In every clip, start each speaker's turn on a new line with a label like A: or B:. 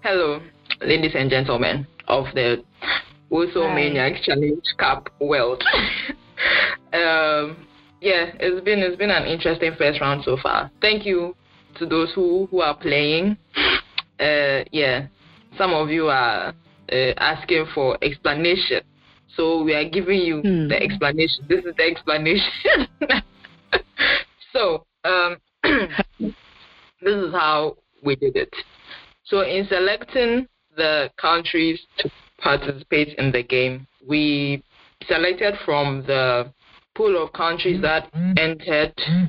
A: Hello, ladies and gentlemen of the Wusomaniac Challenge Cup world. It's been an interesting first round so far. Thank you to those who are playing. Some of you are asking for explanation, so we are giving you the explanation. This is the explanation. So this is how we did it. So in selecting the countries to participate in the game, we selected from the pool of countries that entered,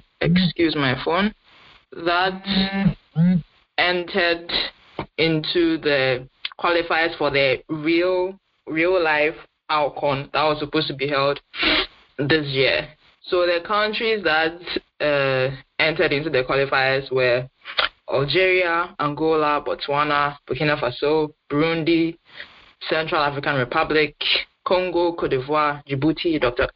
A: that entered into the qualifiers for the real life ALCON that was supposed to be held this year. So the countries that entered into the qualifiers were Algeria, Angola, Botswana, Burkina Faso, Burundi, Central African Republic, Congo, Cote d'Ivoire, Djibouti, Dr.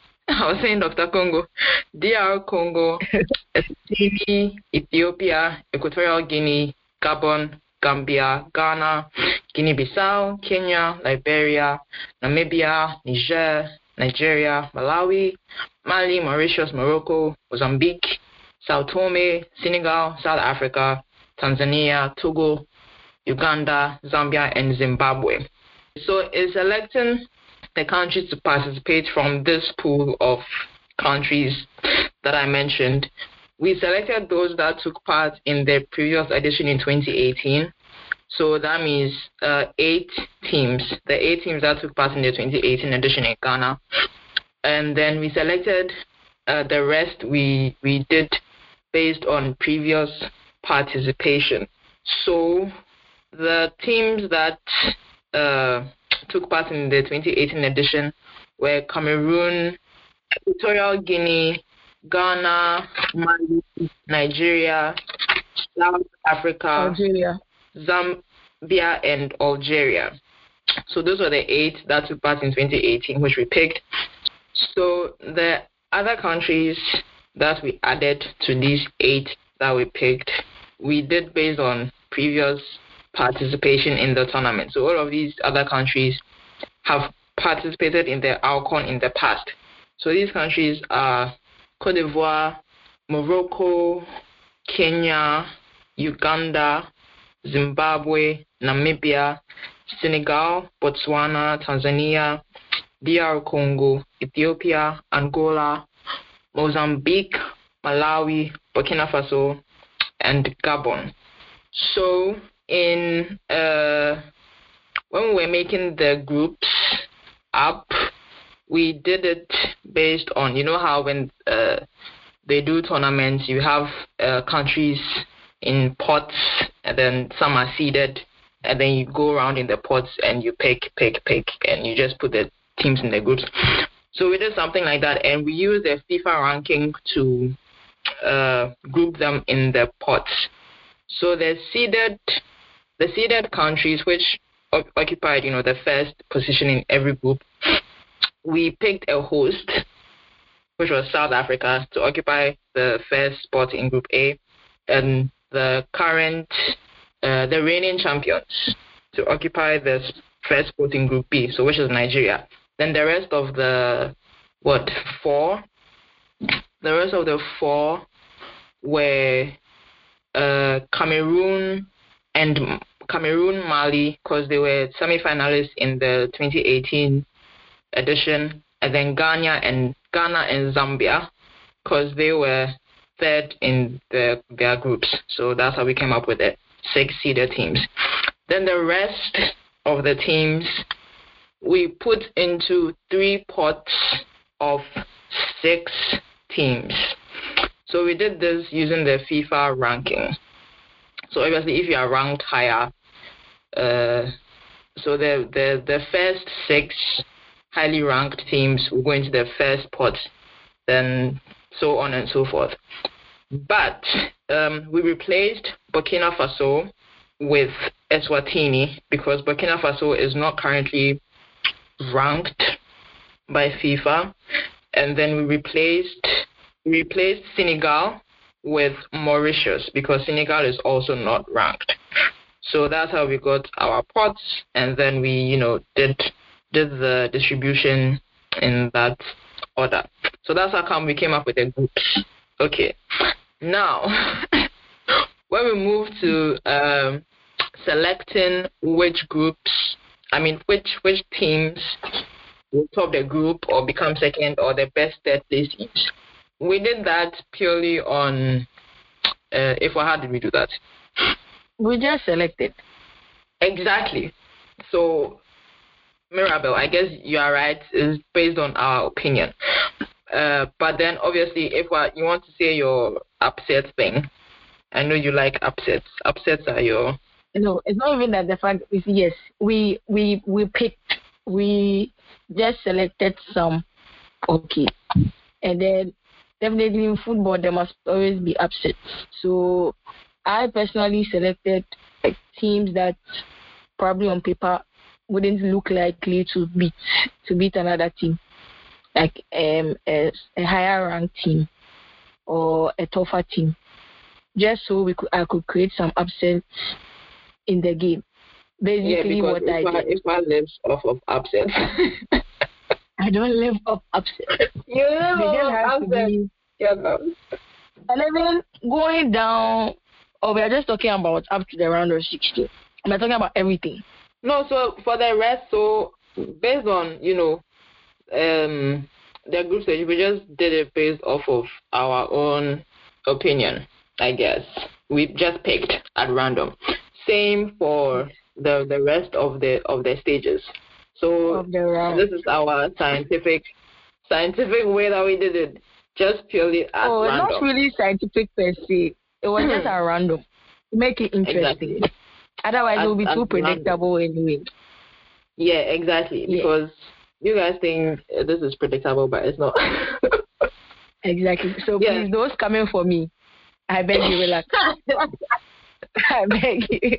A: Congo, DR Congo, Eswatini, Ethiopia, Equatorial Guinea, Gabon, Gambia, Ghana, Guinea-Bissau, Kenya, Liberia, Namibia, Niger, Nigeria, Malawi, Mali, Mauritius, Morocco, Mozambique, Sao Tome, Senegal, South Africa, Tanzania, Togo, Uganda, Zambia, and Zimbabwe. So in selecting the countries to participate from this pool of countries that I mentioned, we selected those that took part in the previous edition in 2018. So that means 8 teams, the 8 teams that took part in the 2018 edition in Ghana. And then we selected the rest we did based on previous participation. So the teams that took part in the 2018 edition were Cameroon, Equatorial Guinea, Ghana, Mali, Nigeria, South Africa,
B: Algeria,
A: Zambia, and Algeria. So those were the 8 that took part in 2018, which we picked. So the other countries that we added to these 8 that we picked, we did based on previous participation in the tournament. So all of these other countries have participated in the ALCON in the past. So these countries are Cote d'Ivoire, Morocco, Kenya, Uganda, Zimbabwe, Namibia, Senegal, Botswana, Tanzania, DR Congo, Ethiopia, Angola, Mozambique, Malawi, Burkina Faso, and Gabon. So in when we were making the groups up, we did it based on, how when they do tournaments, you have countries in pots, and then some are seeded, and then you go around in the pots and you pick, and you just put the teams in the groups. So we did something like that, and we used the FIFA ranking to group them in the pots. So the seeded countries, which occupied, the first position in every group, we picked a host, which was South Africa, to occupy the first spot in Group A, and the reigning champions to occupy the first spot in Group B, so which is Nigeria. Then the rest of the 4? The rest of the 4 were Cameroon, Mali, because they were semi-finalists in the 2018 edition, and then Ghana and Zambia, because they were third in their groups. So that's how we came up with the 6 seeded teams. Then the rest of the teams we put into 3 pots of 6 teams. So we did this using the FIFA ranking. So obviously, if you are ranked higher, so the first 6 highly ranked teams will go into the first pot, then so on and so forth. But we replaced Burkina Faso with Eswatini because Burkina Faso is not currently ranked by FIFA, and then we replaced Senegal with Mauritius because Senegal is also not ranked. So that's how we got our pots, and then we, did the distribution in that order. So that's how come we came up with the groups. Okay. Now, when we move to selecting which which teams will top the group or become second or the best third place teams, we did that purely on how did we do that?
B: We just selected.
A: Exactly. So, Mirabel, I guess you are right. It's based on our opinion. But then, obviously, if you want to say your upset thing, I know you like upsets. Upsets are your...
B: No, it's not even that. The fact is, yes, we picked. We just selected some. Okay. And then, definitely in football, there must always be upsets. So, I personally selected teams that probably on paper wouldn't look likely to beat another team, like a higher ranked team or a tougher team, just so I could create some upsets in the game. Basically, what I did.
A: If I live off of upsets.
B: I don't live off upsets.
A: You live off upsets.
B: And even going down, we are just talking about up to the round of 16. We're talking about everything.
A: No, so for the rest, so based on, the group stage, we just did it based off of our own opinion, I guess. We just picked at random. Same for the rest of the stages. So this is our scientific way that we did it, just purely at random.
B: Not really scientific per se. It was just at random to make it interesting. Exactly. Otherwise, it will be too predictable anyway.
A: Yeah, exactly. Yeah. Because you guys think this is predictable, but it's not.
B: Exactly. So please, those coming for me, I beg you, relax. I beg you.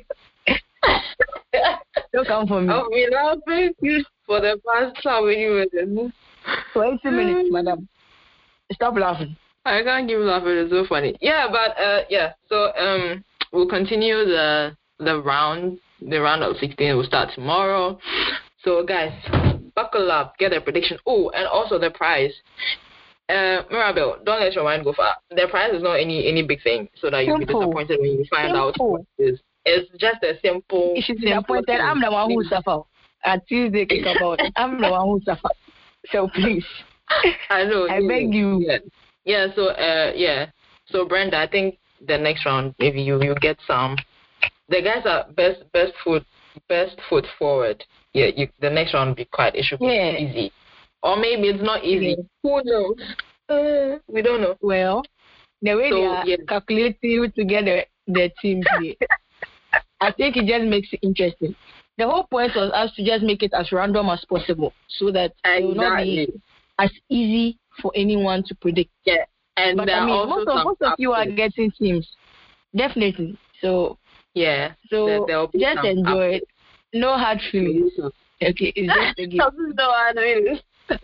B: Don't come for me.
A: I've been laughing for the past how many minutes?
B: 20 minutes, madam. Stop laughing.
A: I can't keep laughing. It's so funny. Yeah, but So we'll continue the round of 16 will start tomorrow. So guys, buckle up, get a prediction. Oh, and also the prize. Mirabel, don't let your mind go far. The prize is not any big thing, so that you'll be disappointed when you find out what it is. It's just a simple.
B: If you're disappointed, I'm the one who suffer. At Tuesday, kick about it. I'm the one who suffer. So please,
A: I know.
B: I beg you.
A: Yeah. So Brenda, I think the next round maybe you get some. The guys are best foot forward. Yeah, the next round will be it should be easy. Or maybe it's not easy. Yeah. Who knows? We don't know.
B: Well, the way they are calculating together the teams here, I think it just makes it interesting. The whole point was us to just make it as random as possible so that it will not be as easy for anyone to predict.
A: Yeah. And
B: but most of you are getting teams. Definitely. So
A: yeah.
B: So just enjoy it. No hard feelings. Okay, it's just a game.
A: No hard feelings.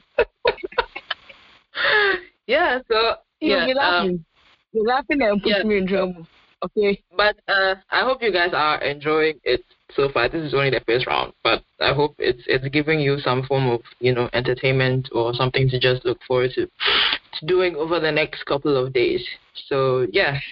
A: Yeah, so
B: you're laughing. You're laughing and putting me in trouble. Okay.
A: But I hope you guys are enjoying it so far. This is only the first round, but I hope it's giving you some form of entertainment or something to just look forward to doing over the next couple of days. So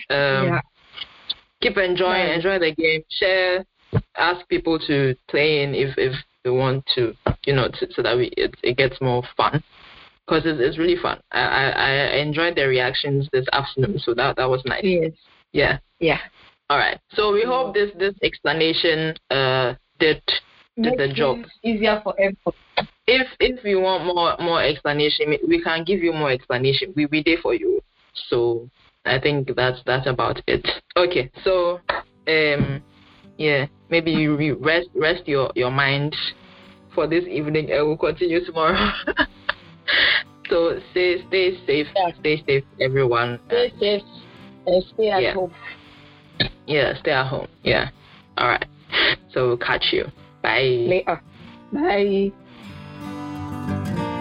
A: keep enjoying, enjoy the game, share, ask people to play in if they want to, so that it gets more fun. Because it's really fun. I enjoyed the reactions this afternoon, so that was nice.
B: Yes.
A: Yeah.
B: Yeah.
A: All right. So we hope this explanation did the job.
B: Easier for everyone.
A: If you want more explanation, we can give you more explanation. We there for you. So I think that's about it. Okay. So maybe you rest your mind for this evening, and we'll continue tomorrow. So stay safe.
B: Yeah.
A: Stay safe, everyone.
B: Stay safe and stay at home.
A: Yeah, stay at home. Yeah. All right. So we'll catch you. Bye.
B: Later. Bye.